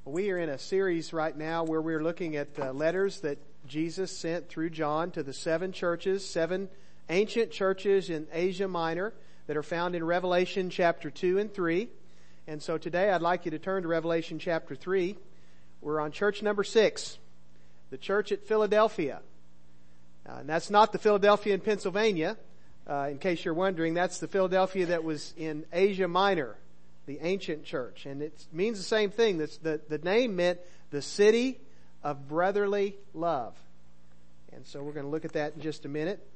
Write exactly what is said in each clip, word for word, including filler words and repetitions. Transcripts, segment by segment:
We are in a series right now where we're looking at uh, letters that Jesus sent through John to the seven churches, seven ancient churches in Asia Minor that are found in Revelation chapter two and three. And so today I'd like you to turn to Revelation chapter three. We're on church number six, the church at Philadelphia. Uh, and that's not the Philadelphia in Pennsylvania. Uh, in case you're wondering, that's the Philadelphia that was in Asia Minor, the ancient church. And it means the same thing. That's the, the name meant the city of brotherly love. And so we're going to look at that in just a minute.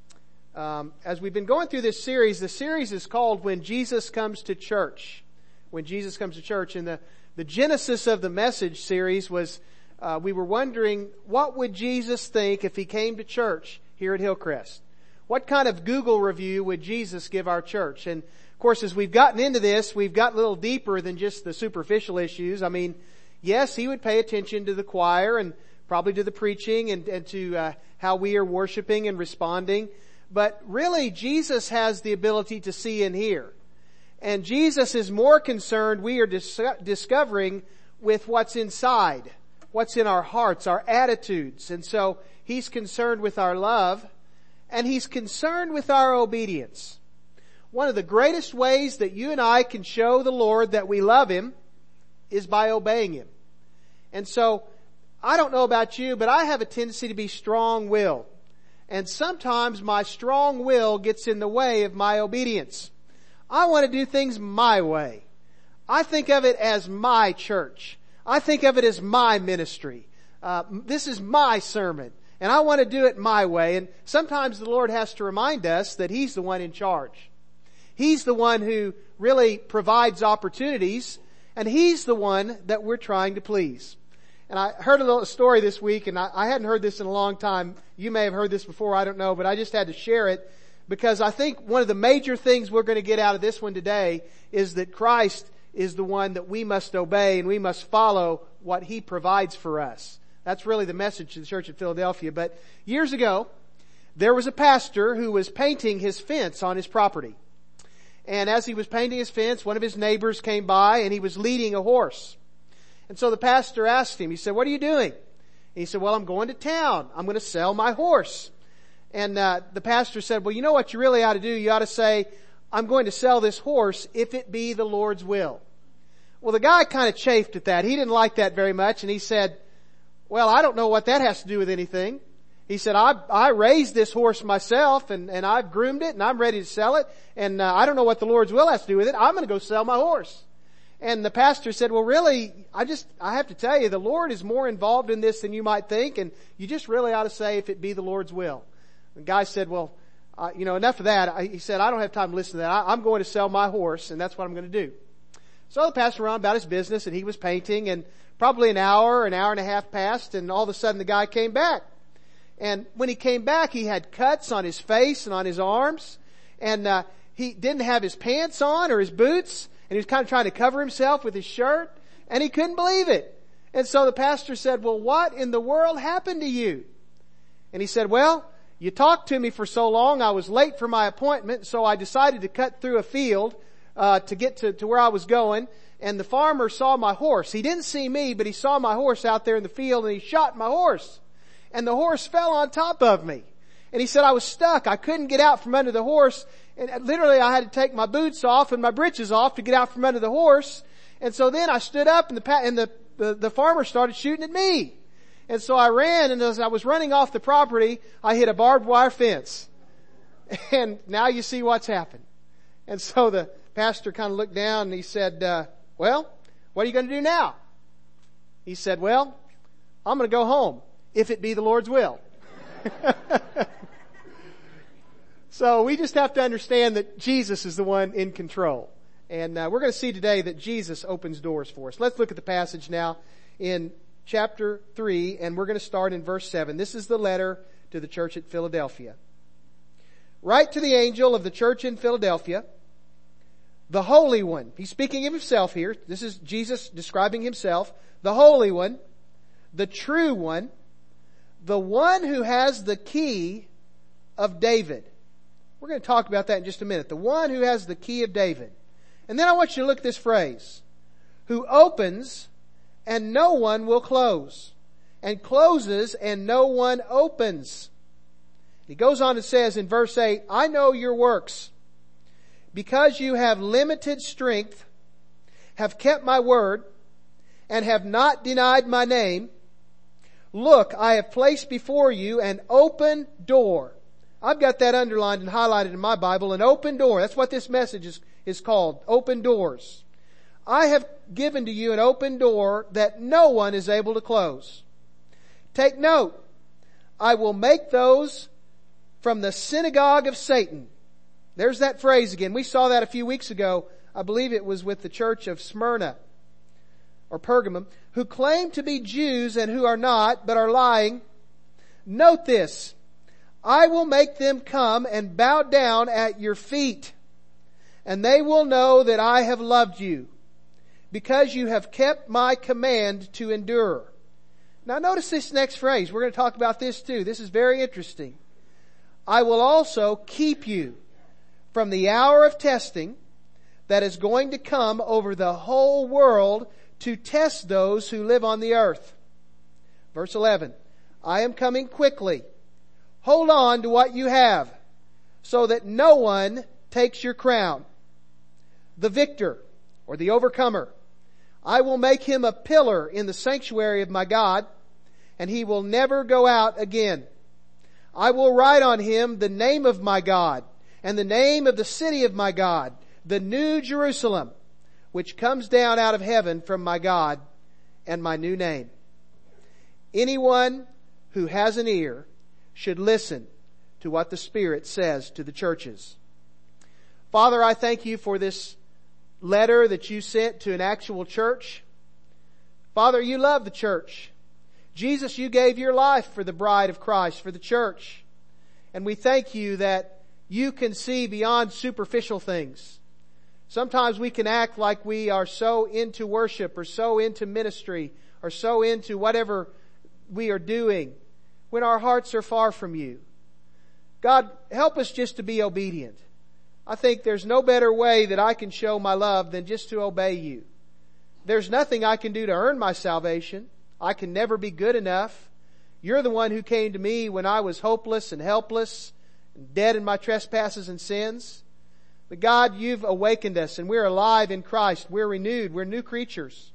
Um, as we've been going through this series, the series is called When Jesus Comes to Church. When Jesus Comes to Church. And the, the genesis of the message series was, uh, we were wondering, what would Jesus think if he came to church here at Hillcrest? What kind of Google review would Jesus give our church? And of course, as we've gotten into this, we've gotten a little deeper than just the superficial issues. I mean, yes, he would pay attention to the choir and probably to the preaching and, and to uh, how we are worshiping and responding. But really, Jesus has the ability to see and hear. And Jesus is more concerned, we are dis- discovering, with what's inside, what's in our hearts, our attitudes. And so he's concerned with our love, and he's concerned with our obedience. One of the greatest ways that you and I can show the Lord that we love Him is by obeying Him. And so, I don't know about you, but I have a tendency to be strong-willed. And sometimes my strong will gets in the way of my obedience. I want to do things my way. I think of it as my church. I think of it as my ministry. Uh, this is my sermon. And I want to do it my way. And sometimes the Lord has to remind us that He's the one in charge. He's the one who really provides opportunities, and He's the one that we're trying to please. And I heard a little story this week, and I, I hadn't heard this in a long time. You may have heard this before, I don't know, but I just had to share it because I think one of the major things we're going to get out of this one today is that Christ is the one that we must obey, and we must follow what He provides for us. That's really the message to the church at Philadelphia. But years ago, there was a pastor who was painting his fence on his property. And as he was painting his fence, one of his neighbors came by and he was leading a horse. And so the pastor asked him, he said, "What are you doing?" And he said, "Well, I'm going to town. I'm going to sell my horse." And uh, the pastor said, "Well, you know what you really ought to do? You ought to say, I'm going to sell this horse if it be the Lord's will." Well, the guy kind of chafed at that. He didn't like that very much. And he said, "Well, I don't know what that has to do with anything." He said, I, I raised this horse myself and, and I've groomed it and I'm ready to sell it. And uh, I don't know what the Lord's will has to do with it. I'm going to go sell my horse. And the pastor said, "Well, really, I just, I have to tell you, the Lord is more involved in this than you might think. And you just really ought to say if it be the Lord's will." The guy said, "Well, uh, you know, enough of that." I, he said, "I don't have time to listen to that. I, I'm going to sell my horse and that's what I'm going to do." So the pastor went on about his business and he was painting, and probably an hour, an hour and a half passed, and all of a sudden the guy came back. And when he came back, he had cuts on his face and on his arms. And uh, he didn't have his pants on or his boots. And he was kind of trying to cover himself with his shirt. And he couldn't believe it. And so the pastor said, "Well, what in the world happened to you?" And he said, "Well, you talked to me for so long, I was late for my appointment. So I decided to cut through a field uh to get to, to where I was going. And the farmer saw my horse. He didn't see me, but he saw my horse out there in the field and he shot my horse. And the horse fell on top of me." And he said, "I was stuck. I couldn't get out from under the horse. And literally I had to take my boots off and my breeches off to get out from under the horse. And so then I stood up and the, pa- and the, the, the farmer started shooting at me. And so I ran, and as I was running off the property, I hit a barbed wire fence. And now you see what's happened." And so the pastor kind of looked down and he said, uh, "Well, what are you going to do now?" He said, "Well, I'm going to go home, if it be the Lord's will." So we just have to understand that Jesus is the one in control. And uh, we're going to see today that Jesus opens doors for us. Let's look at the passage now in chapter three, and we're going to start in verse seven. This is the letter to the church at Philadelphia. "Write to the angel of the church in Philadelphia, the Holy One." He's speaking of himself here. This is Jesus describing himself. "The Holy One, the True One, the one who has the key of David." We're going to talk about that in just a minute. The one who has the key of David. And then I want you to look at this phrase. "Who opens and no one will close, and closes and no one opens. He goes on and says in verse eight, I know your works. Because you have limited strength, have kept my word, and have not denied my name, look, I have placed before you an open door. I've got that underlined and highlighted in my Bible, an open door. That's what this message is, is called, open doors. I have given to you an open door that no one is able to close. Take note, I will make those from the synagogue of Satan. There's that phrase again. We saw that a few weeks ago. I believe it was with the church of Smyrna or Pergamum, who claim to be Jews and who are not, but are lying. Note this. I will make them come and bow down at your feet, and they will know that I have loved you, because you have kept my command to endure. Now notice this next phrase. We're going to talk about this too. This is very interesting. I will also keep you from the hour of testing that is going to come over the whole world to test those who live on the earth. Verse eleven. I am coming quickly. Hold on to what you have, so that no one takes your crown. The victor, or the overcomer, I will make him a pillar in the sanctuary of my God, and he will never go out again. I will write on him the name of my God, and the name of the city of my God, the new Jerusalem, which comes down out of heaven from my God, and my new name. Anyone who has an ear should listen to what the Spirit says to the churches. Father, I thank you for this letter that you sent to an actual church. Father, you love the church. Jesus, you gave your life for the bride of Christ, for the church. And we thank you that you can see beyond superficial things. Sometimes we can act like we are so into worship or so into ministry or so into whatever we are doing when our hearts are far from you. God, help us just to be obedient. I think there's no better way that I can show my love than just to obey you. There's nothing I can do to earn my salvation. I can never be good enough. You're the one who came to me when I was hopeless and helpless and dead in my trespasses and sins. But God, you've awakened us and we're alive in Christ. We're renewed. We're new creatures.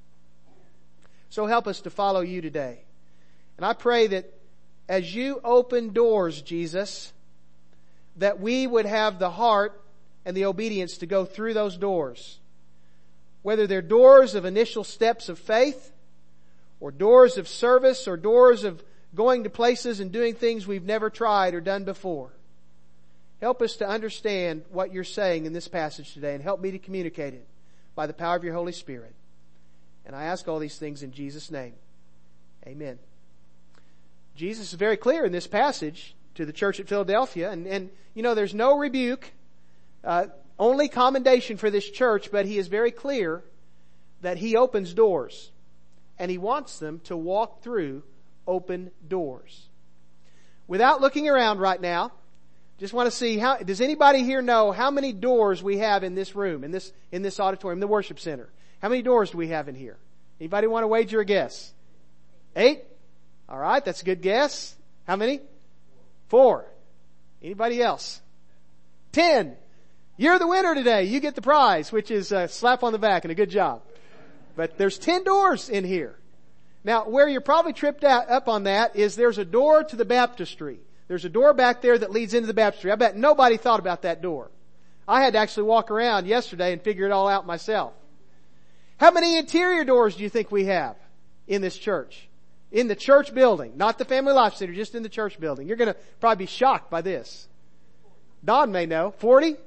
So help us to follow you today. And I pray that as you open doors, Jesus, that we would have the heart and the obedience to go through those doors. Whether they're doors of initial steps of faith, or doors of service, or doors of going to places and doing things we've never tried or done before. Help us to understand what you're saying in this passage today, and help me to communicate it by the power of your Holy Spirit. And I ask all these things in Jesus' name. Amen. Jesus is very clear in this passage to the church at Philadelphia. And, and you know, there's no rebuke, uh, only commendation for this church, but he is very clear that he opens doors. And he wants them to walk through open doors. Without looking around right now, just want to see how, does anybody here know how many doors we have in this room, in this, in this auditorium, the worship center? How many doors do we have in here? Anybody want to wager a guess? Eight? All right, that's a good guess. How many? Four. Anybody else? Ten. You're the winner today. You get the prize, which is a slap on the back and a good job. But there's ten doors in here. Now, where you're probably tripped out, up on that is there's a door to the baptistry. There's a door back there that leads into the baptistry. I bet nobody thought about that door. I had to actually walk around yesterday and figure it all out myself. How many interior doors do you think we have in this church? In the church building, not the Family Life Center, just in the church building. You're going to probably be shocked by this. Don may know. forty?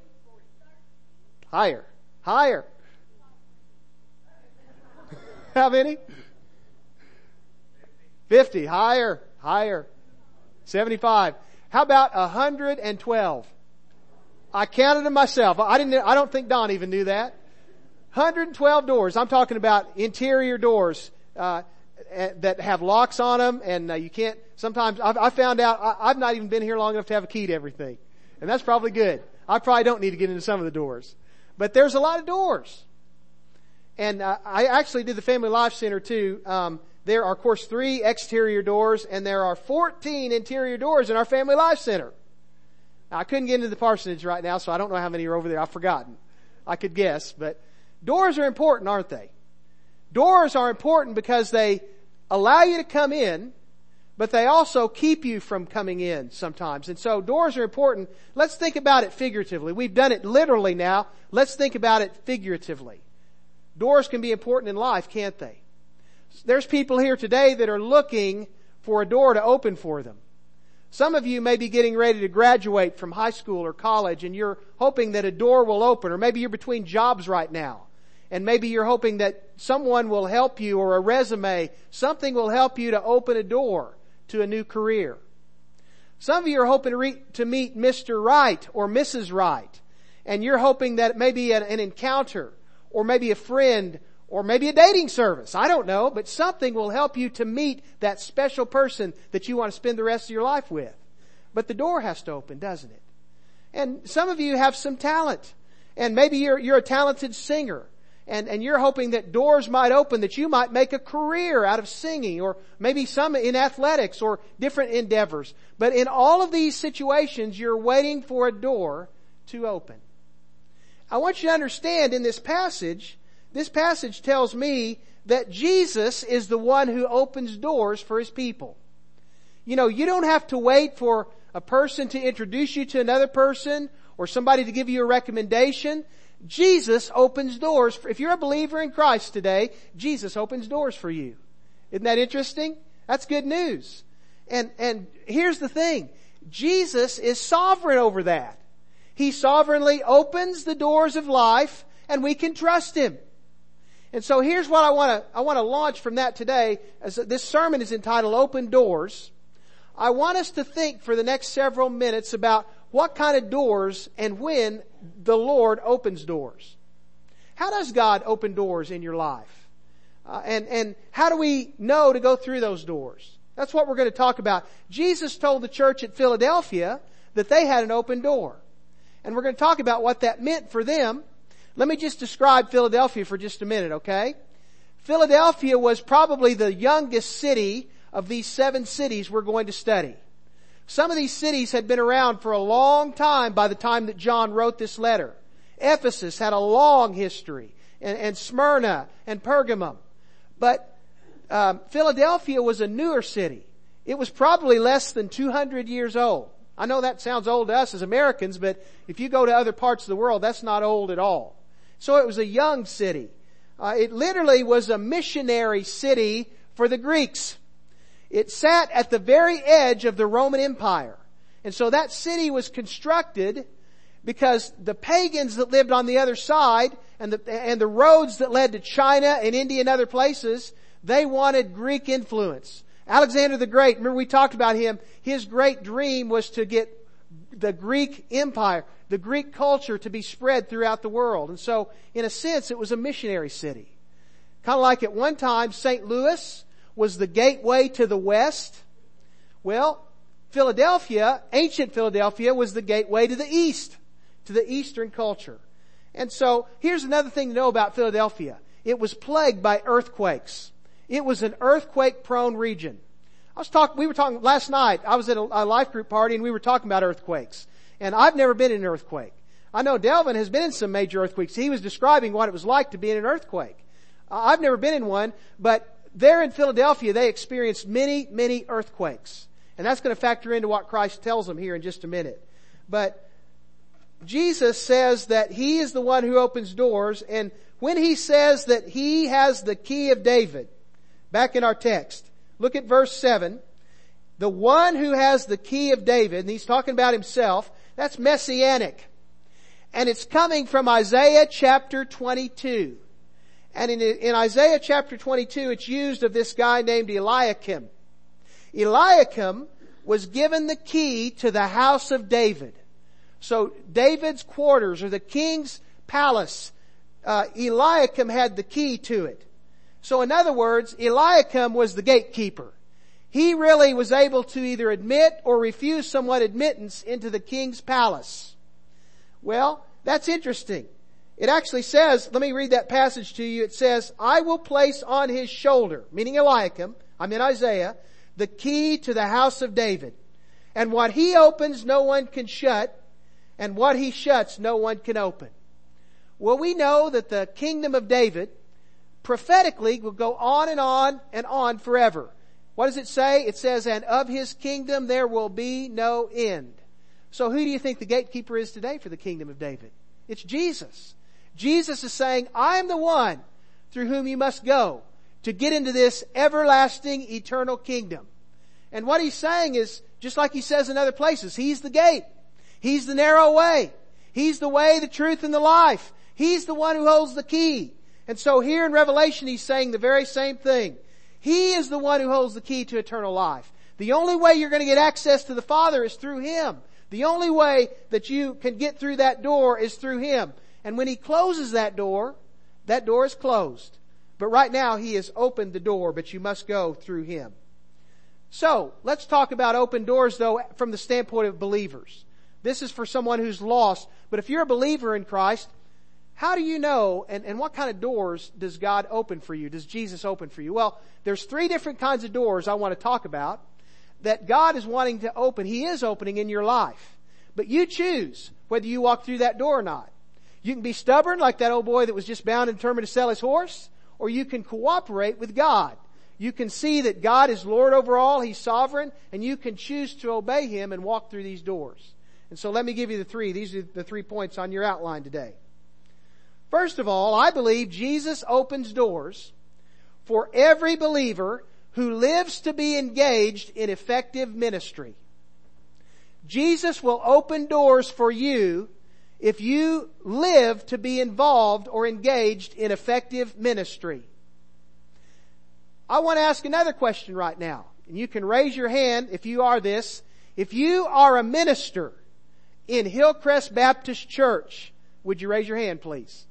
Higher. Higher. How many? fifty. Higher. Higher. seventy-five. How about one hundred twelve? I counted them myself. I didn't, I don't think Don even knew that. one hundred twelve doors. I'm talking about interior doors, uh, that have locks on them, and uh, you can't, sometimes, I've, I found out, I, I've not even been here long enough to have a key to everything. And that's probably good. I probably don't need to get into some of the doors. But there's a lot of doors. And uh, I actually did the Family Life Center too. Um, there are, of course, three exterior doors, and there are fourteen interior doors in our Family Life Center. Now, I couldn't get into the parsonage right now, so I don't know how many are over there. I've forgotten. I could guess, but doors are important, aren't they? Doors are important because they allow you to come in, but they also keep you from coming in sometimes. And so doors are important. Let's think about it figuratively. We've done it literally now. Let's think about it figuratively. Doors can be important in life, can't they? There's people here today that are looking for a door to open for them. Some of you may be getting ready to graduate from high school or college, and you're hoping that a door will open, or maybe you're between jobs right now. And maybe you're hoping that someone will help you, or a resume, something will help you to open a door to a new career. Some of you are hoping to, re- to meet Mister Right or Missus Right. And you're hoping that maybe an, an encounter, or maybe a friend, or maybe a dating service. I don't know, but something will help you to meet that special person that you want to spend the rest of your life with. But the door has to open, doesn't it? And some of you have some talent. And maybe you're, you're a talented singer. And, and you're hoping that doors might open, that you might make a career out of singing, or maybe some in athletics or different endeavors. But in all of these situations, you're waiting for a door to open. I want you to understand in this passage, this passage tells me that Jesus is the one who opens doors for His people. You know, you don't have to wait for a person to introduce you to another person, or somebody to give you a recommendation. Jesus opens doors. For, if you're a believer in Christ today, Jesus opens doors for you. Isn't that interesting? That's good news. And, and here's the thing. Jesus is sovereign over that. He sovereignly opens the doors of life, and we can trust Him. And so here's what I want to, I want to launch from that today, as this sermon is entitled Open Doors. I want us to think for the next several minutes about what kind of doors and when the Lord opens doors. How does God open doors in your life? Uh, and, and how do we know to go through those doors? That's what we're going to talk about. Jesus told the church at Philadelphia that they had an open door. And we're going to talk about what that meant for them. Let me just describe Philadelphia for just a minute, okay? Philadelphia was probably the youngest city of these seven cities we're going to study. Some of these cities had been around for a long time by the time that John wrote this letter. Ephesus had a long history, and, and Smyrna and Pergamum. But um, Philadelphia was a newer city. It was probably less than two hundred years old. I know that sounds old to us as Americans, but if you go to other parts of the world, that's not old at all. So it was a young city. Uh, it literally was a missionary city for the Greeks. It sat at the very edge of the Roman Empire. And so that city was constructed because the pagans that lived on the other side, and the, and the roads that led to China and India and other places, they wanted Greek influence. Alexander the Great, remember we talked about him, his great dream was to get the Greek Empire, the Greek culture to be spread throughout the world. And so, in a sense, it was a missionary city. Kind of like at one time, Saint Louis was the gateway to the West. Well, Philadelphia, ancient Philadelphia, was the gateway to the East, to the Eastern culture. And so, here's another thing to know about Philadelphia. It was plagued by earthquakes. It was an earthquake-prone region. I was talking, we were talking last night, I was at a, a life group party and we were talking about earthquakes. And I've never been in an earthquake. I know Delvin has been in some major earthquakes. He was describing what it was like to be in an earthquake. Uh, I've never been in one, but there in Philadelphia they experienced many, many earthquakes. And that's going to factor into what Christ tells them here in just a minute. But Jesus says that He is the one who opens doors, and when He says that He has the key of David, back in our text, look at verse seven. The one who has the key of David, and He's talking about Himself, that's messianic. And it's coming from Isaiah chapter twenty-two. And in, in Isaiah chapter twenty-two, it's used of this guy named Eliakim. Eliakim was given the key to the house of David. So David's quarters, or the king's palace, uh, Eliakim had the key to it. So in other words, Eliakim was the gatekeeper. He really was able to either admit or refuse someone admittance into the king's palace. Well, that's interesting. It actually says, let me read that passage to you. It says, I will place on his shoulder, meaning Eliakim, I'm in Isaiah, the key to the house of David. And what he opens, no one can shut. And what he shuts, no one can open. Well, we know that the kingdom of David prophetically will go on and on and on forever. What does it say? It says, and of his kingdom there will be no end. So who do you think the gatekeeper is today for the kingdom of David? It's Jesus. Jesus is saying, I am the one through whom you must go to get into this everlasting, eternal kingdom. And what he's saying is, just like he says in other places, he's the gate. He's the narrow way. He's the way, the truth, and the life. He's the one who holds the key. And so here in Revelation, he's saying the very same thing. He is the one who holds the key to eternal life. The only way you're going to get access to the Father is through him. The only way that you can get through that door is through him. And when he closes that door, that door is closed. But right now, he has opened the door, but you must go through him. So, let's talk about open doors, though, from the standpoint of believers. This is for someone who's lost. But if you're a believer in Christ, how do you know, and, and what kind of doors does God open for you? Does Jesus open for you? Well, there's three different kinds of doors I want to talk about that God is wanting to open. He is opening in your life. But you choose whether you walk through that door or not. You can be stubborn like that old boy that was just bound and determined to sell his horse, or you can cooperate with God. You can see that God is Lord over all, He's sovereign, and you can choose to obey Him and walk through these doors. And so let me give you the three. These are the three points on your outline today. First of all, I believe Jesus opens doors for every believer who lives to be engaged in effective ministry. Jesus will open doors for you if you live to be involved or engaged in effective ministry. I want to ask another question right now. And you can raise your hand if you are this. If you are a minister in Hillcrest Baptist Church, would you raise your hand, please?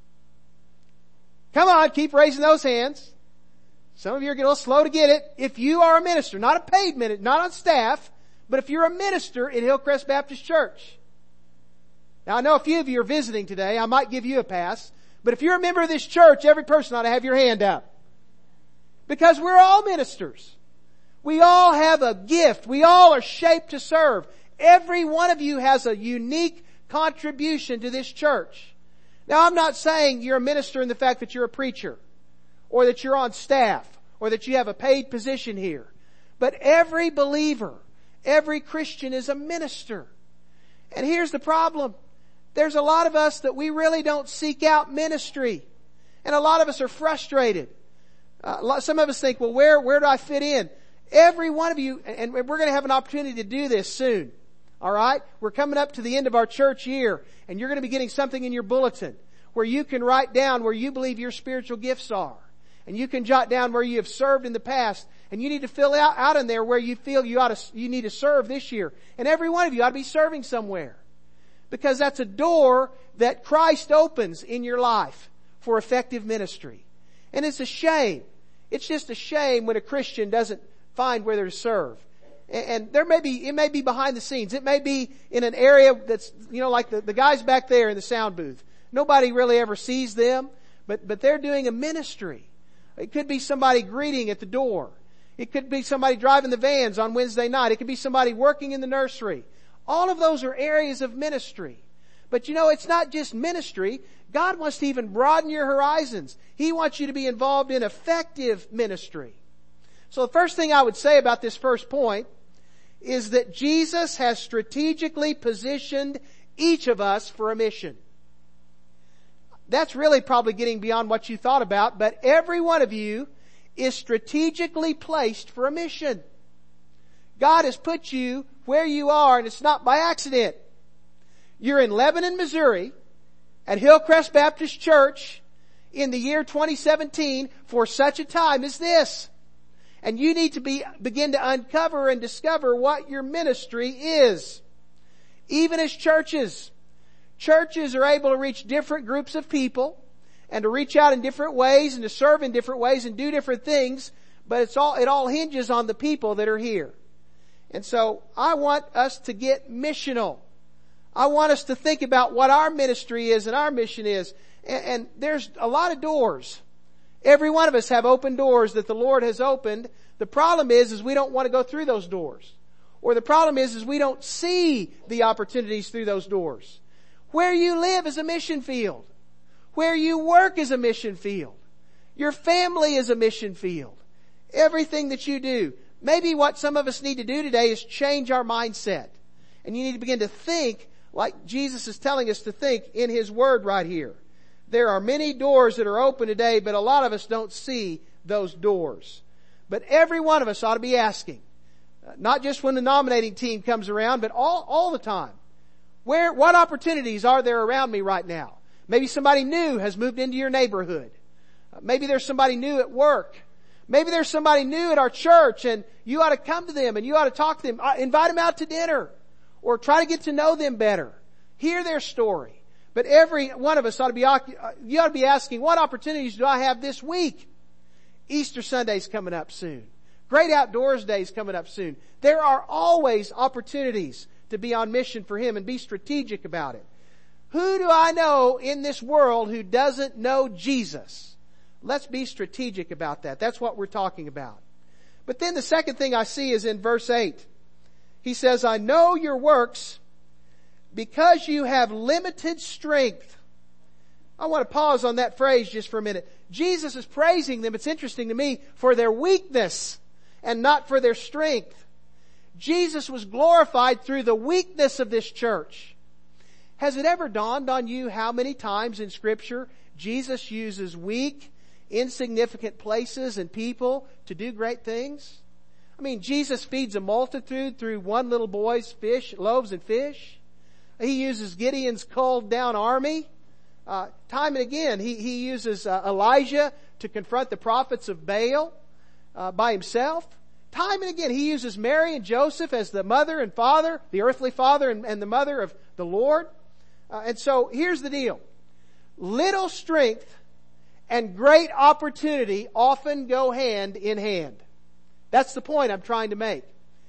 Come on, keep raising those hands. Some of you are getting a little slow to get it. If you are a minister, not a paid minister, not on staff, but if you're a minister in Hillcrest Baptist Church. Now I know a few of you are visiting today. I might give you a pass. But if you're a member of this church, every person ought to have your hand up. Because we're all ministers. We all have a gift. We all are shaped to serve. Every one of you has a unique contribution to this church. Now I'm not saying you're a minister in the fact that you're a preacher, or that you're on staff, or that you have a paid position here. But every believer, every Christian is a minister. And here's the problem. There's a lot of us that we really don't seek out ministry. And a lot of us are frustrated. Uh, some of us think, well, where, where do I fit in? Every one of you, and we're going to have an opportunity to do this soon. Alright? We're coming up to the end of our church year, and you're going to be getting something in your bulletin where you can write down where you believe your spiritual gifts are. And you can jot down where you have served in the past. And you need to fill out, out in there where you feel you ought to, you need to serve this year. And every one of you ought to be serving somewhere. Because that's a door that Christ opens in your life for effective ministry. And it's a shame. It's just a shame when a Christian doesn't find where to serve. And, and there may be, it may be behind the scenes. It may be in an area that's, you know, like the, the guys back there in the sound booth. Nobody really ever sees them, but, but they're doing a ministry. It could be somebody greeting at the door. It could be somebody driving the vans on Wednesday night. It could be somebody working in the nursery. All of those are areas of ministry. But you know, it's not just ministry. God wants to even broaden your horizons. He wants you to be involved in effective ministry. So the first thing I would say about this first point is that Jesus has strategically positioned each of us for a mission. That's really probably getting beyond what you thought about, but every one of you is strategically placed for a mission. God has put you where you are, and it's not by accident. You're in Lebanon, Missouri, at Hillcrest Baptist Church in the year twenty seventeen for such a time as this. And you need to be, begin to uncover and discover what your ministry is. Even as churches, churches are able to reach different groups of people and to reach out in different ways and to serve in different ways and do different things, but it's all, it all hinges on the people that are here. And so I want us to get missional. I want us to think about what our ministry is and our mission is. And, and there's a lot of doors. Every one of us have open doors that the Lord has opened. The problem is, is we don't want to go through those doors. Or the problem is, is we don't see the opportunities through those doors. Where you live is a mission field. Where you work is a mission field. Your family is a mission field. Everything that you do. Maybe what some of us need to do today is change our mindset. And you need to begin to think like Jesus is telling us to think in His Word right here. There are many doors that are open today, but a lot of us don't see those doors. But every one of us ought to be asking, not just when the nominating team comes around, but all, all the time. Where, what opportunities are there around me right now? Maybe somebody new has moved into your neighborhood. Maybe there's somebody new at work. Maybe there's somebody new at our church and you ought to come to them and you ought to talk to them. Invite them out to dinner or try to get to know them better. Hear their story. But every one of us ought to be, you ought to be asking, what opportunities do I have this week? Easter Sunday's coming up soon. Great Outdoors Day's coming up soon. There are always opportunities to be on mission for Him and be strategic about it. Who do I know in this world who doesn't know Jesus? Let's be strategic about that. That's what we're talking about. But then the second thing I see is in verse eight. He says, I know your works because you have limited strength. I want to pause on that phrase just for a minute. Jesus is praising them, it's interesting to me, for their weakness and not for their strength. Jesus was glorified through the weakness of this church. Has it ever dawned on you how many times in Scripture Jesus uses weak, insignificant places and people to do great things? I mean, Jesus feeds a multitude through one little boy's fish, loaves and fish. He uses Gideon's culled down army. Uh, time and again, he, he uses uh, Elijah to confront the prophets of Baal uh, by himself. Time and again, he uses Mary and Joseph as the mother and father, the earthly father and, and the mother of the Lord. Uh, and so here's the deal. Little strength and great opportunity often go hand in hand. That's the point I'm trying to make.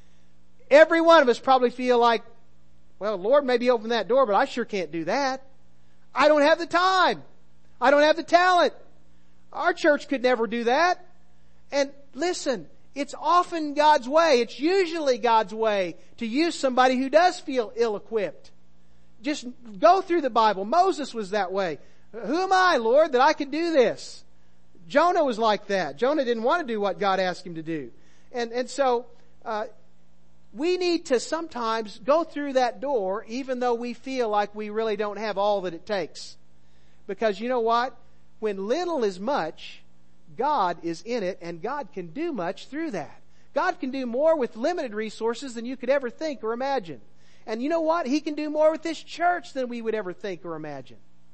Every one of us probably feel like, well, Lord, maybe open that door, but I sure can't do that. I don't have the time. I don't have the talent. Our church could never do that. And listen, it's often God's way. It's usually God's way to use somebody who does feel ill-equipped. Just go through the Bible. Moses was that way. Who am I, Lord, that I could do this? Jonah was like that. Jonah didn't want to do what God asked him to do. And, and so, uh, we need to sometimes go through that door even though we feel like we really don't have all that it takes. Because you know what? When little is much, God is in it and God can do much through that. God can do more with limited resources than you could ever think or imagine. And you know what? He can do more with this church than we would ever think or imagine.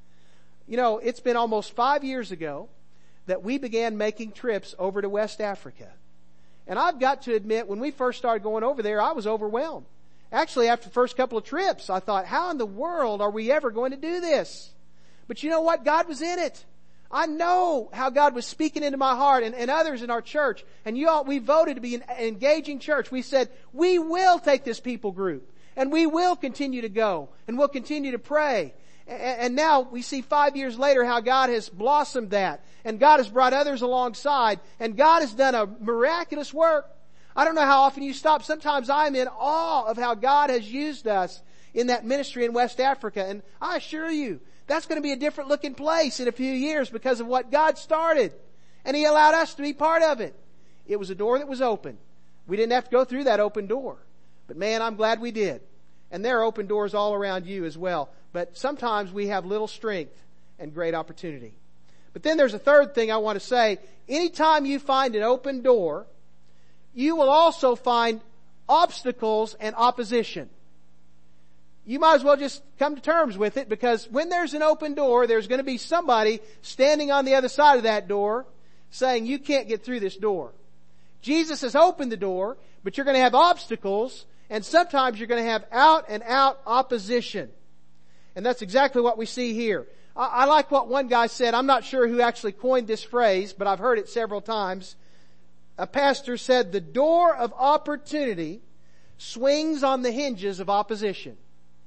You know, it's been almost five years ago that we began making trips over to West Africa. And I've got to admit, when we first started going over there, I was overwhelmed. Actually, after the first couple of trips, I thought, how in the world are we ever going to do this? But you know what? God was in it. I know how God was speaking into my heart and, and others in our church. And you all, we voted to be an engaging church. We said, we will take this people group. And we will continue to go. And we'll continue to pray. And now we see five years later how God has blossomed that. And God has brought others alongside. And God has done a miraculous work. I don't know how often you stop. Sometimes I'm in awe of how God has used us in that ministry in West Africa. And I assure you, that's going to be a different looking place in a few years because of what God started. And He allowed us to be part of it. It was a door that was open. We didn't have to go through that open door. But man, I'm glad we did. And there are open doors all around you as well. But sometimes we have little strength and great opportunity. But then there's a third thing I want to say. Anytime you find an open door, you will also find obstacles and opposition. You might as well just come to terms with it, because when there's an open door, there's going to be somebody standing on the other side of that door saying, you can't get through this door. Jesus has opened the door, but you're going to have obstacles, and sometimes you're going to have out and out opposition. And that's exactly what we see here. I, I like what one guy said. I'm not sure who actually coined this phrase, but I've heard it several times. A pastor said, the door of opportunity swings on the hinges of opposition.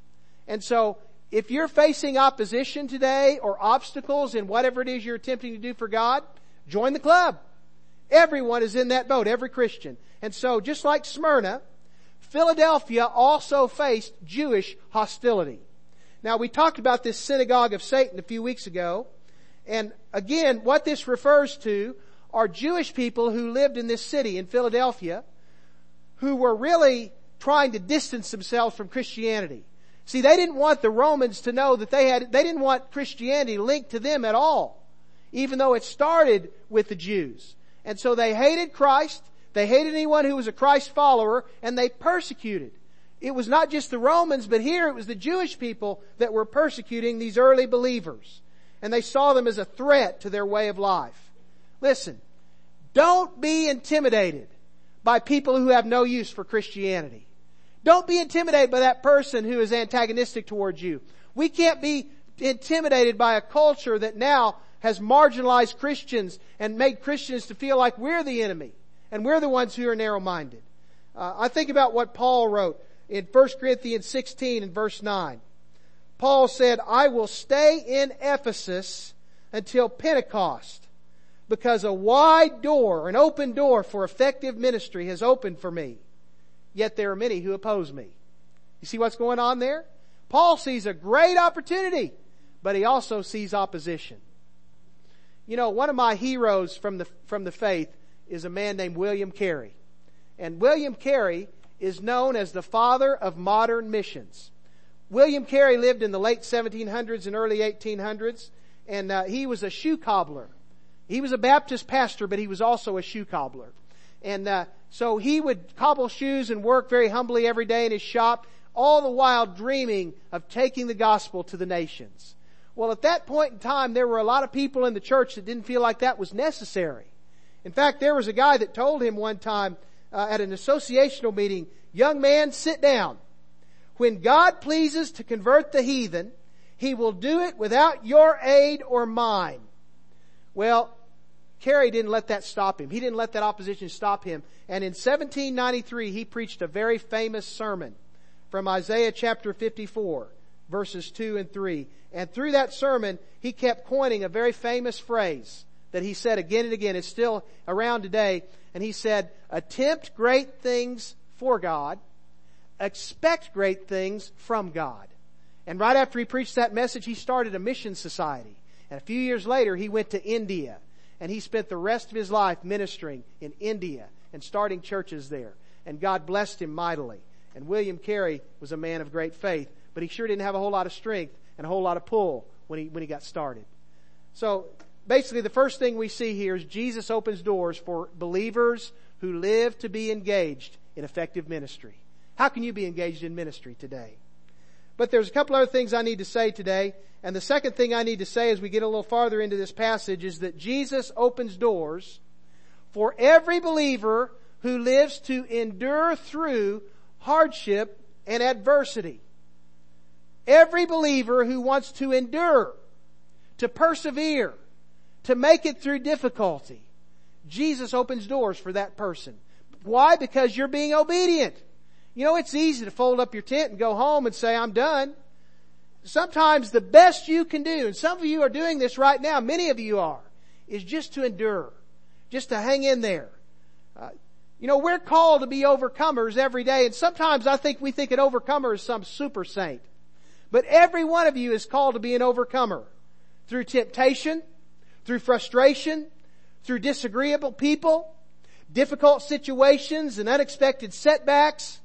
And so, if you're facing opposition today or obstacles in whatever it is you're attempting to do for God, join the club. Everyone is in that boat, every Christian. And so, just like Smyrna, Philadelphia also faced Jewish hostility. Now, we talked about this synagogue of Satan a few weeks ago. And again, what this refers to are Jewish people who lived in this city in Philadelphia who were really trying to distance themselves from Christianity. See, they didn't want the Romans to know that they had, they didn't want Christianity linked to them at all, even though it started with the Jews. And so they hated Christ, they hated anyone who was a Christ follower, and they persecuted. It was not just the Romans, but here it was the Jewish people that were persecuting these early believers. And they saw them as a threat to their way of life. Listen, don't be intimidated by people who have no use for Christianity. Don't be intimidated by that person who is antagonistic towards you. We can't be intimidated by a culture that now has marginalized Christians and made Christians to feel like we're the enemy and we're the ones who are narrow-minded. Uh, I think about what Paul wrote in First Corinthians sixteen and verse nine. Paul said, I will stay in Ephesus until Pentecost, because a wide door, an open door for effective ministry has opened for me. Yet there are many who oppose me. You see what's going on there? Paul sees a great opportunity, but he also sees opposition. You know, one of my heroes from the, from the faith is a man named William Carey. And William Carey is known as the father of modern missions. William Carey lived in the late seventeen hundreds and early eighteen hundreds, and uh, he was a shoe cobbler. He was a Baptist pastor, but he was also a shoe cobbler. And uh, so he would cobble shoes and work very humbly every day in his shop, all the while dreaming of taking the gospel to the nations. Well, at that point in time, there were a lot of people in the church that didn't feel like that was necessary. In fact, there was a guy that told him one time uh, at an associational meeting, young man, sit down. When God pleases to convert the heathen, He will do it without your aid or mine. Well, Carey didn't let that stop him. He didn't let that opposition stop him. And in seventeen ninety-three, he preached a very famous sermon from Isaiah chapter fifty-four, verses two and three. And through that sermon, he kept coining a very famous phrase that he said again and again. It's still around today. And he said, attempt great things for God. Expect great things from God. And right after he preached that message, he started a mission society. And a few years later, he went to India. And he spent the rest of his life ministering in India and starting churches there. And God blessed him mightily. And William Carey was a man of great faith. But he sure didn't have a whole lot of strength and a whole lot of pull when he, when he got started. So basically the first thing we see here is Jesus opens doors for believers who live to be engaged in effective ministry. How can you be engaged in ministry today? But there's a couple other things I need to say today. And the second thing I need to say as we get a little farther into this passage is that Jesus opens doors for every believer who lives to endure through hardship and adversity. Every believer who wants to endure, to persevere, to make it through difficulty. Jesus opens doors for that person. Why? Because you're being obedient. You know, it's easy to fold up your tent and go home and say, I'm done. Sometimes the best you can do, and some of you are doing this right now, many of you are, is just to endure, just to hang in there. Uh, you know, we're called to be overcomers every day, and sometimes I think we think an overcomer is some super saint. But every one of you is called to be an overcomer through temptation, through frustration, through disagreeable people, difficult situations and unexpected setbacks,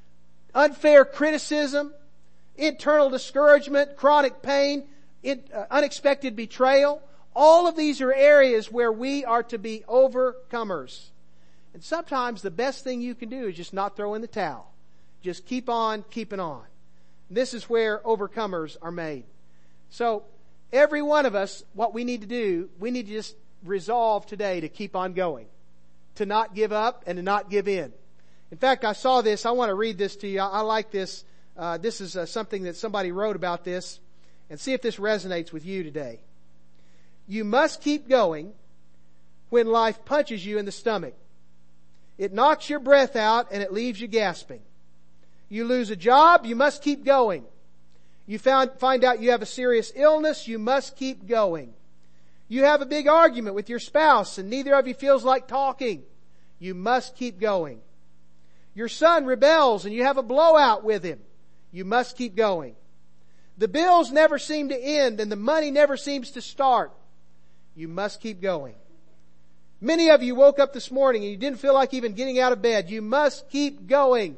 unfair criticism, internal discouragement, chronic pain, in, uh, unexpected betrayal. All of these are areas where we are to be overcomers. And sometimes the best thing you can do is just not throw in the towel. Just keep on keeping on. This is where overcomers are made. So every one of us, what we need to do, we need to just resolve today to keep on going, to not give up and to not give in. In fact, I saw this. I want to read this to you. I like this. Uh, this is uh, something that somebody wrote about this, and see if this resonates with you today. You must keep going when life punches you in the stomach. It knocks your breath out and it leaves you gasping. You lose a job, you must keep going. You found, find out you have a serious illness, you must keep going. You have a big argument with your spouse and neither of you feels like talking. You must keep going. Your son rebels and you have a blowout with him. You must keep going. The bills never seem to end and the money never seems to start. You must keep going. Many of you woke up this morning and you didn't feel like even getting out of bed. You must keep going.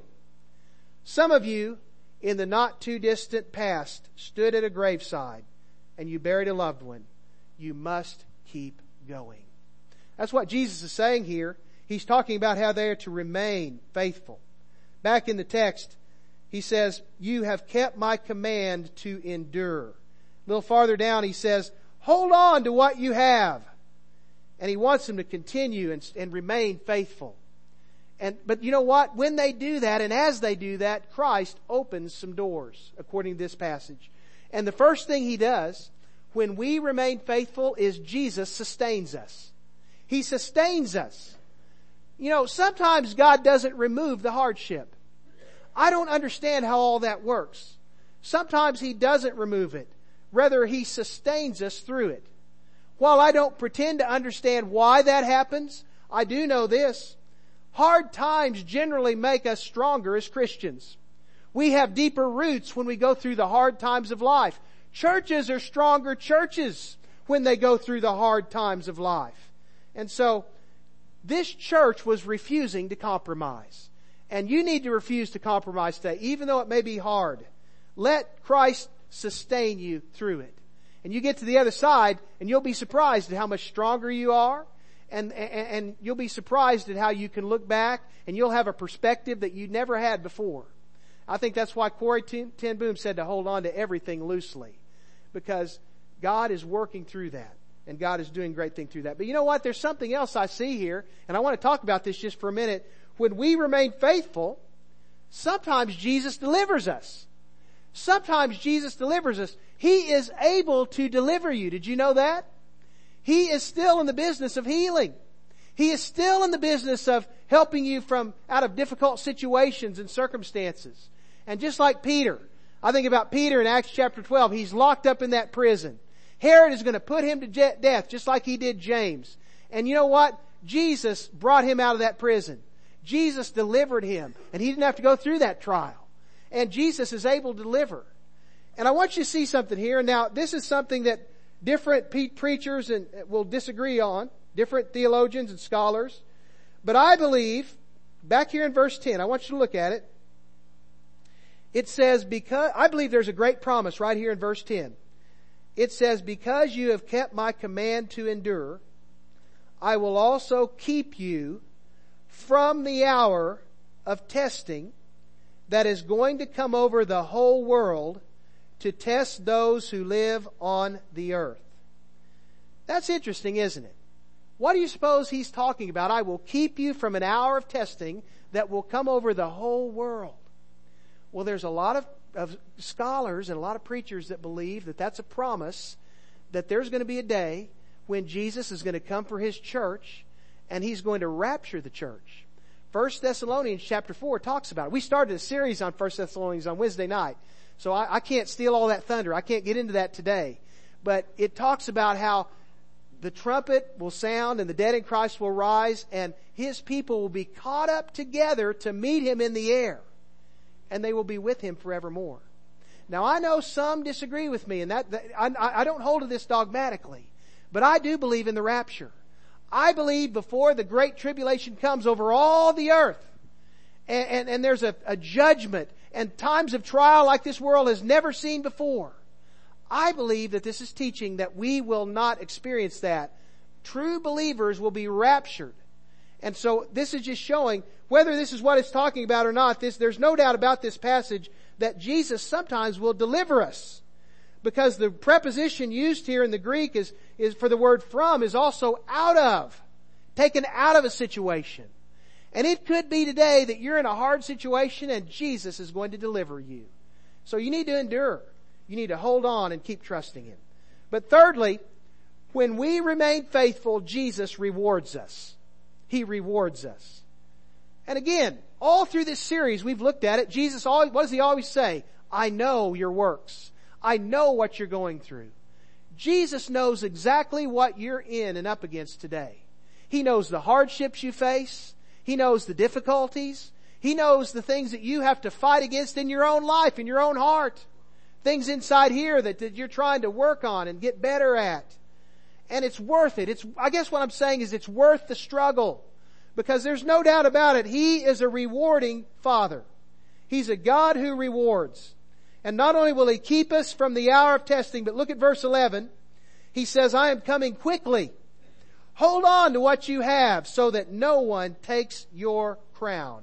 Some of you, in the not too distant past, stood at a graveside and you buried a loved one. You must keep going. That's what Jesus is saying here. He's talking about how they are to remain faithful. Back in the text, he says, you have kept my command to endure. A little farther down, he says, hold on to what you have. And he wants them to continue and, and remain faithful. And, but you know what? When they do that, and as they do that, Christ opens some doors, according to this passage. And the first thing he does, when we remain faithful, is Jesus sustains us. He sustains us. You know, sometimes God doesn't remove the hardship. I don't understand how all that works. Sometimes He doesn't remove it. Rather, He sustains us through it. While I don't pretend to understand why that happens, I do know this. Hard times generally make us stronger as Christians. We have deeper roots when we go through the hard times of life. Churches are stronger churches when they go through the hard times of life. And so, this church was refusing to compromise. And you need to refuse to compromise today, even though it may be hard. Let Christ sustain you through it. And you get to the other side, and you'll be surprised at how much stronger you are. And, and, and you'll be surprised at how you can look back, and you'll have a perspective that you never had before. I think that's why Corrie ten Boom said to hold on to everything loosely. Because God is working through that. And God is doing great things through that. But you know what? There's something else I see here. And I want to talk about this just for a minute. When we remain faithful, sometimes Jesus delivers us. Sometimes Jesus delivers us. He is able to deliver you. Did you know that? He is still in the business of healing. He is still in the business of helping you from out of difficult situations and circumstances. And just like Peter, I think about Peter in Acts chapter twelve. He's locked up in that prison. Herod is going to put him to death just like he did James. And you know what? Jesus brought him out of that prison. Jesus delivered him. And he didn't have to go through that trial. And Jesus is able to deliver. And I want you to see something here. Now, this is something that different pe- preachers and will disagree on. Different theologians and scholars. But I believe, back here in verse ten, I want you to look at it. It says, because, I believe there's a great promise right here in verse ten. It says, because you have kept my command to endure, I will also keep you from the hour of testing that is going to come over the whole world to test those who live on the earth. That's interesting, isn't it? What do you suppose he's talking about? I will keep you from an hour of testing that will come over the whole world. Well, there's a lot of of scholars and a lot of preachers that believe that that's a promise, that there's going to be a day when Jesus is going to come for His church and He's going to rapture the church. First Thessalonians chapter four talks about it. We started a series on First Thessalonians on Wednesday night. So I, I can't steal all that thunder. I can't get into that today. But it talks about how the trumpet will sound and the dead in Christ will rise and His people will be caught up together to meet Him in the air. And they will be with Him forevermore. Now I know some disagree with me, and that, that I, I don't hold to this dogmatically, but I do believe in the rapture. I believe before the great tribulation comes over all the earth, and, and, and there's a, a judgment and times of trial like this world has never seen before. I believe that this is teaching that we will not experience that. True believers will be raptured. And so this is just showing, whether this is what it's talking about or not, this, there's no doubt about this passage that Jesus sometimes will deliver us. Because the preposition used here in the Greek is, is for the word from is also out of. Taken out of a situation. And it could be today that you're in a hard situation and Jesus is going to deliver you. So you need to endure. You need to hold on and keep trusting Him. But thirdly, when we remain faithful, Jesus rewards us. He rewards us. And again, all through this series we've looked at it. Jesus always, what does He always say? I know your works. I know what you're going through. Jesus knows exactly what you're in and up against today. He knows the hardships you face. He knows the difficulties. He knows the things that you have to fight against in your own life, in your own heart. Things inside here that, that you're trying to work on and get better at. And it's worth it. It's, I guess what I'm saying is it's worth the struggle. Because there's no doubt about it. He is a rewarding Father. He's a God who rewards. And not only will He keep us from the hour of testing, but look at verse eleven. He says, I am coming quickly. Hold on to what you have so that no one takes your crown.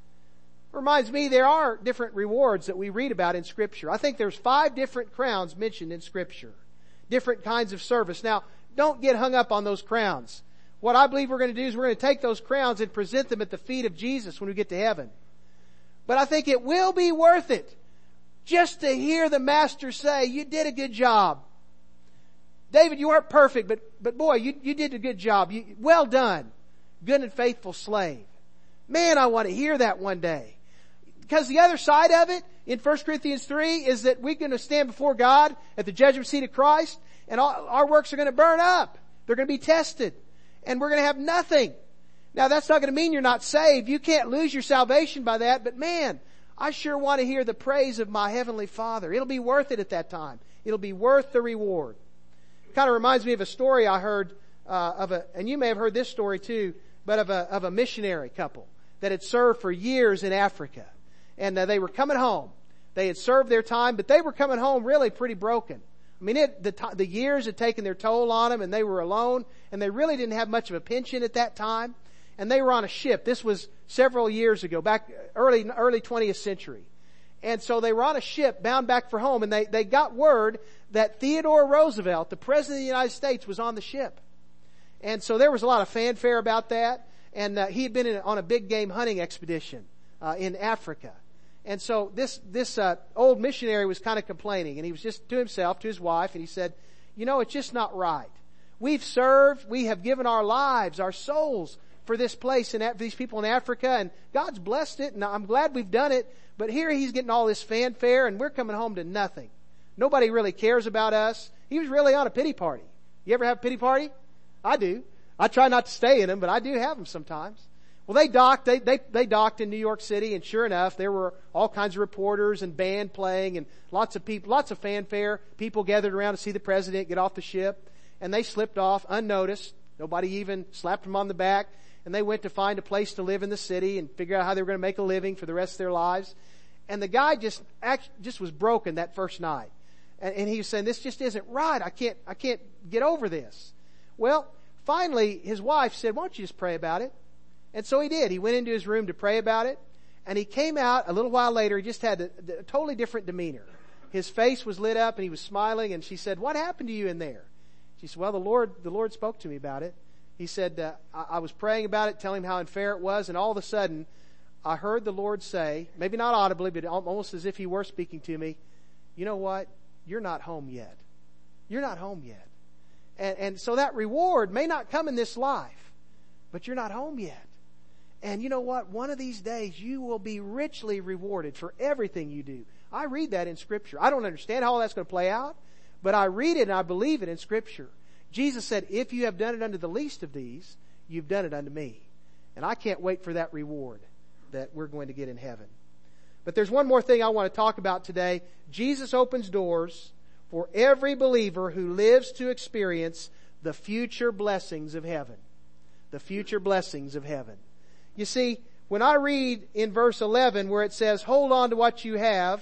Reminds me there are different rewards that we read about in Scripture. I think there's five different crowns mentioned in Scripture. Different kinds of service. Now, don't get hung up on those crowns. What I believe we're going to do is we're going to take those crowns and present them at the feet of Jesus when we get to heaven. But I think it will be worth it just to hear the Master say, you did a good job. David, you weren't perfect, but, but boy, you, you did a good job. You, well done. Good and faithful slave. Man, I want to hear that one day. Because the other side of it, in First Corinthians three, is that we're going to stand before God at the judgment seat of Christ, and all, our works are going to burn up. They're going to be tested. And we're going to have nothing. Now, that's not going to mean you're not saved. You can't lose your salvation by that, but man, I sure want to hear the praise of my Heavenly Father. It'll be worth it at that time. It'll be worth the reward. Kind of reminds me of a story I heard uh, of a, and you may have heard this story too, but of a of a missionary couple that had served for years in Africa, and uh, they were coming home. They had served their time, but they were coming home really pretty broken. I mean, it, the the years had taken their toll on them, and they were alone, and they really didn't have much of a pension at that time, and they were on a ship. This was several years ago, back early early twentieth century. And so they were on a ship bound back for home, and they, they got word that Theodore Roosevelt, the President of the United States, was on the ship. And so there was a lot of fanfare about that, and uh, he had been in, on a big game hunting expedition uh, in Africa. And so this this uh, old missionary was kind of complaining, and he was just to himself, to his wife, and he said, you know, it's just not right. We've served, we have given our lives, our souls for this place and these people in Africa, and God's blessed it, and I'm glad we've done it. But here he's getting all this fanfare, and we're coming home to nothing. Nobody really cares about us. He was really on a pity party. You ever have a pity party? I do. I try not to stay in them, but I do have them sometimes. Well, they docked, they, they, they docked in New York City, and sure enough, there were all kinds of reporters and band playing and lots of people, lots of fanfare. People gathered around to see the president get off the ship, and they slipped off unnoticed. Nobody even slapped them on the back, and they went to find a place to live in the city and figure out how they were going to make a living for the rest of their lives. And the guy just, act, just was broken that first night. And, and he was saying, this just isn't right. I can't, I can't get over this. Well, finally, his wife said, why don't you just pray about it? And so he did. He went into his room to pray about it. And he came out a little while later. He just had a, a totally different demeanor. His face was lit up and he was smiling. And she said, what happened to you in there? She said, well, the Lord, the Lord spoke to me about it. He said, uh, I, I was praying about it, telling him how unfair it was. And all of a sudden, I heard the Lord say, maybe not audibly, but almost as if He were speaking to me, you know what? You're not home yet. You're not home yet. And, and so that reward may not come in this life, but you're not home yet. And you know what? One of these days you will be richly rewarded for everything you do. I read that in Scripture. I don't understand how all that's going to play out, but I read it and I believe it in Scripture. Jesus said, if you have done it unto the least of these, you've done it unto me. And I can't wait for that reward that we're going to get in heaven. But there's one more thing I want to talk about today. Jesus opens doors for every believer who lives to experience the future blessings of heaven. The future blessings of heaven. You see, when I read in verse eleven where it says, hold on to what you have,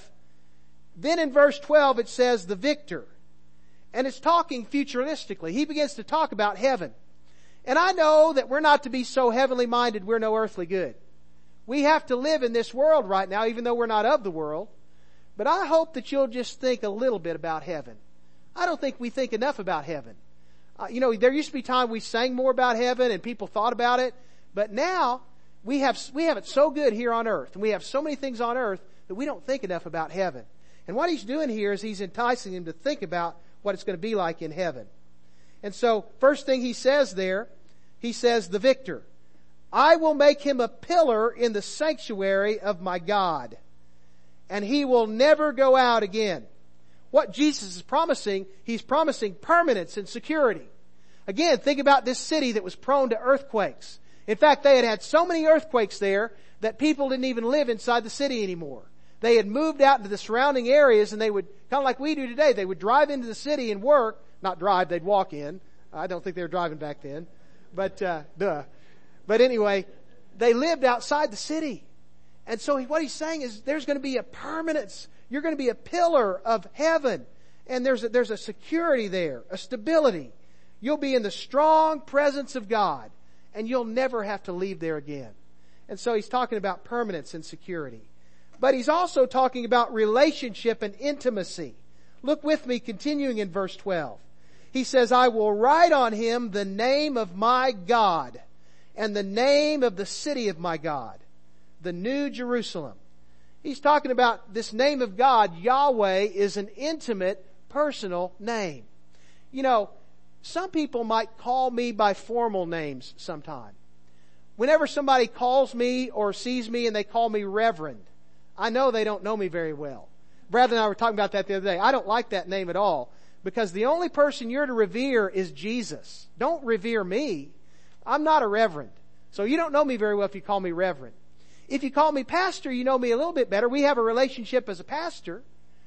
then in verse twelve it says, the victor. And it's talking futuristically. He begins to talk about heaven. And I know that we're not to be so heavenly minded we're no earthly good. We have to live in this world right now, even though we're not of the world. But I hope that you'll just think a little bit about heaven. I don't think we think enough about heaven. Uh, you know, there used to be time we sang more about heaven and people thought about it. But now we have, we have it so good here on earth. And we have so many things on earth that we don't think enough about heaven. And what he's doing here is he's enticing them to think about what it's going to be like in heaven. And so, first thing he says there, he says, the victor. I will make him a pillar in the sanctuary of my God, and he will never go out again. what Jesus is promising, He's promising permanence and security. Again, think about this city that was prone to earthquakes. In fact, they had had so many earthquakes there that people didn't even live inside the city anymore. They had moved out into the surrounding areas, and they would, kind of like we do today, they would drive into the city and work. Not drive, they'd walk in. I don't think they were driving back then. But, uh, duh. But anyway, they lived outside the city. And so what he's saying is there's going to be a permanence. You're going to be a pillar of heaven. And there's a, there's a security there, a stability. You'll be in the strong presence of God, and you'll never have to leave there again. And so he's talking about permanence and security. But he's also talking about relationship and intimacy. Look with me, continuing in verse twelve. He says, I will write on him the name of my God and the name of the city of my God, the New Jerusalem. He's talking about this name of God. Yahweh is an intimate, personal name. You know, some people might call me by formal names sometime. Whenever somebody calls me or sees me and they call me Reverend, I know they don't know me very well. Brad and I were talking about that the other day. I don't like that name at all, because the only person you're to revere is Jesus. Don't revere me. I'm not a reverend. So you don't know me very well if you call me Reverend. If you call me pastor, you know me a little bit better. We have a relationship as a pastor.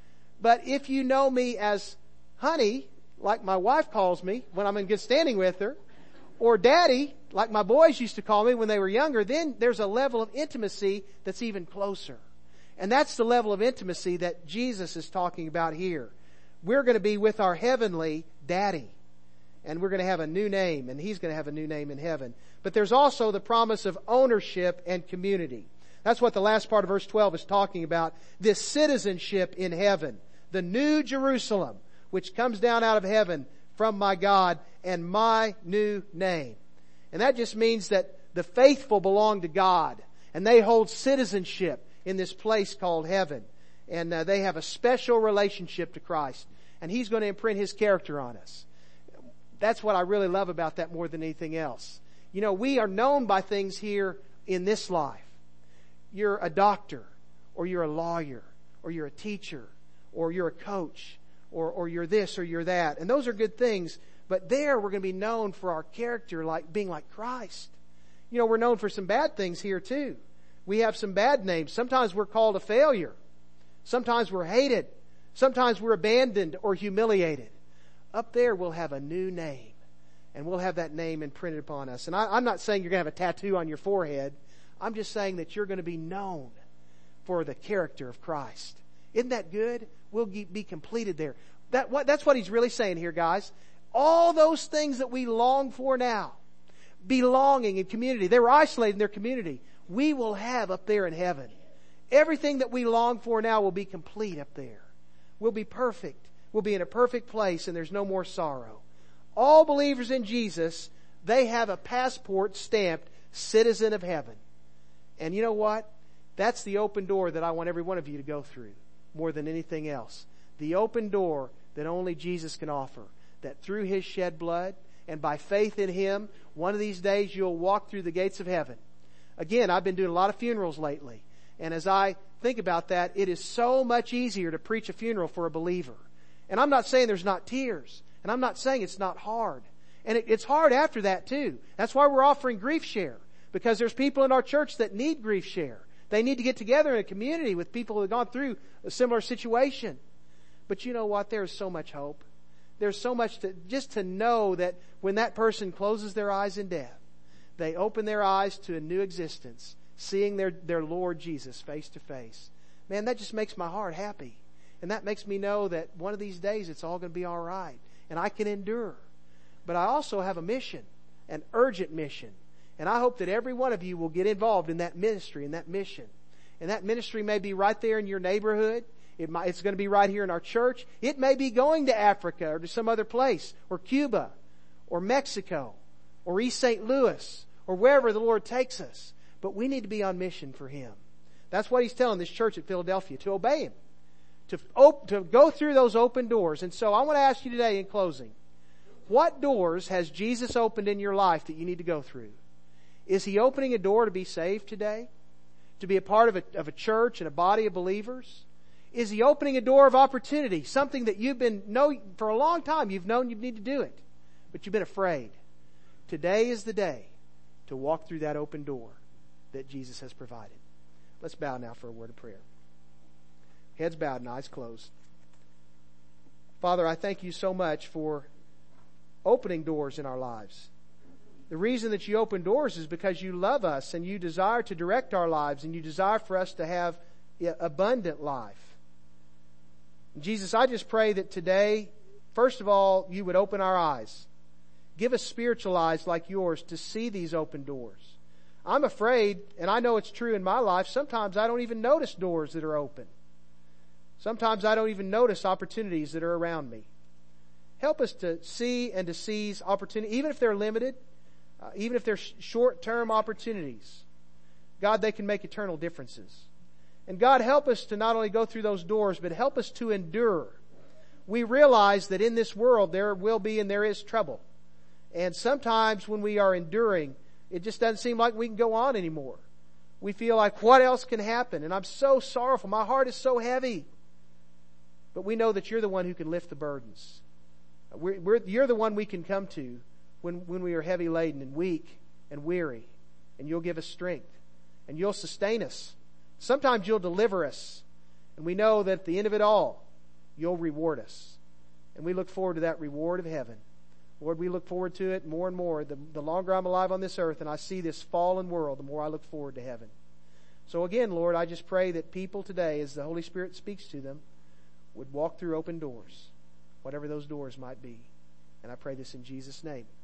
But if you know me as honey, like my wife calls me when I'm in good standing with her, or daddy, like my boys used to call me when they were younger, then there's a level of intimacy that's even closer. And that's the level of intimacy that Jesus is talking about here. We're going to be with our heavenly daddy. And we're going to have a new name, and he's going to have a new name in heaven. But there's also the promise of ownership and community. That's what the last part of verse twelve is talking about. This citizenship in heaven. The New Jerusalem, which comes down out of heaven from my God, and my new name. And that just means that the faithful belong to God, and they hold citizenship in this place called heaven. And uh, they have a special relationship to Christ. And He's going to imprint His character on us. That's what I really love about that more than anything else. You know, we are known by things here in this life. You're a doctor, or you're a lawyer, or you're a teacher, or you're a coach, or, or you're this or you're that. And those are good things. But there we're going to be known for our character, like being like Christ. You know, we're known for some bad things here too. We have some bad names. Sometimes we're called a failure. Sometimes we're hated. Sometimes we're abandoned or humiliated. Up there we'll have a new name. And we'll have that name imprinted upon us. And I, I'm not saying you're going to have a tattoo on your forehead. I'm just saying that you're going to be known for the character of Christ. Isn't that good? We'll be completed there. That, what, that's what he's really saying here, guys. All those things that we long for now, belonging in community, they were isolated in their community, we will have up there in heaven. Everything that we long for now will be complete up there. We'll be perfect. We'll be in a perfect place, and there's no more sorrow. All believers in Jesus, they have a passport stamped citizen of heaven. And you know what? That's the open door that I want every one of you to go through more than anything else. The open door that only Jesus can offer. That through His shed blood and by faith in Him, one of these days you'll walk through the gates of heaven. Again, I've been doing a lot of funerals lately. And as I think about that, it is so much easier to preach a funeral for a believer. And I'm not saying there's not tears. And I'm not saying it's not hard. And it, it's hard after that too. That's why we're offering Grief Share. Because there's people in our church that need Grief Share. They need to get together in a community with people who have gone through a similar situation. But you know what? There's so much hope. There's so much to, just to know that when that person closes their eyes in death, they open their eyes to a new existence, seeing their, their Lord Jesus face to face. Man, that just makes my heart happy. And that makes me know that one of these days it's all going to be all right. And I can endure. But I also have a mission, an urgent mission. And I hope that every one of you will get involved in that ministry, in that mission. And that ministry may be right there in your neighborhood. It might, it's going to be right here in our church. It may be going to Africa or to some other place, or Cuba, or Mexico, or East Saint Louis, or wherever the Lord takes us. But we need to be on mission for Him. That's what He's telling this church at Philadelphia, to obey Him, to, op- to go through those open doors. And so I want to ask you today in closing, what doors has Jesus opened in your life that you need to go through? Is He opening a door to be saved today? To be a part of a, of a church and a body of believers? Is He opening a door of opportunity? Something that you've been, know, for a long time, you've known you need to do it, but you've been afraid. Today is the day to walk through that open door that Jesus has provided. Let's bow now for a word of prayer. Heads bowed and eyes closed. Father, I thank you so much for opening doors in our lives. The reason that you open doors is because you love us and you desire to direct our lives and you desire for us to have abundant life. Jesus, I just pray that today, first of all, you would open our eyes. Give us spiritual eyes like yours to see these open doors. I'm afraid, and I know it's true in my life, sometimes I don't even notice doors that are open. Sometimes I don't even notice opportunities that are around me. Help us to see and to seize opportunity, even if they're limited, uh, even if they're sh- short-term opportunities. God, they can make eternal differences. And God, help us to not only go through those doors, but help us to endure. We realize that in this world there will be and there is trouble. And sometimes when we are enduring, it just doesn't seem like we can go on anymore. We feel like, what else can happen? And I'm so sorrowful. My heart is so heavy. But we know that you're the one who can lift the burdens. We're, we're, you're the one we can come to when, when we are heavy laden and weak and weary. And you'll give us strength. And you'll sustain us. Sometimes you'll deliver us. And we know that at the end of it all, you'll reward us. And we look forward to that reward of heaven. Lord, we look forward to it more and more. The, the longer I'm alive on this earth and I see this fallen world, the more I look forward to heaven. So again, Lord, I just pray that people today, as the Holy Spirit speaks to them, would walk through open doors, whatever those doors might be. And I pray this in Jesus' name.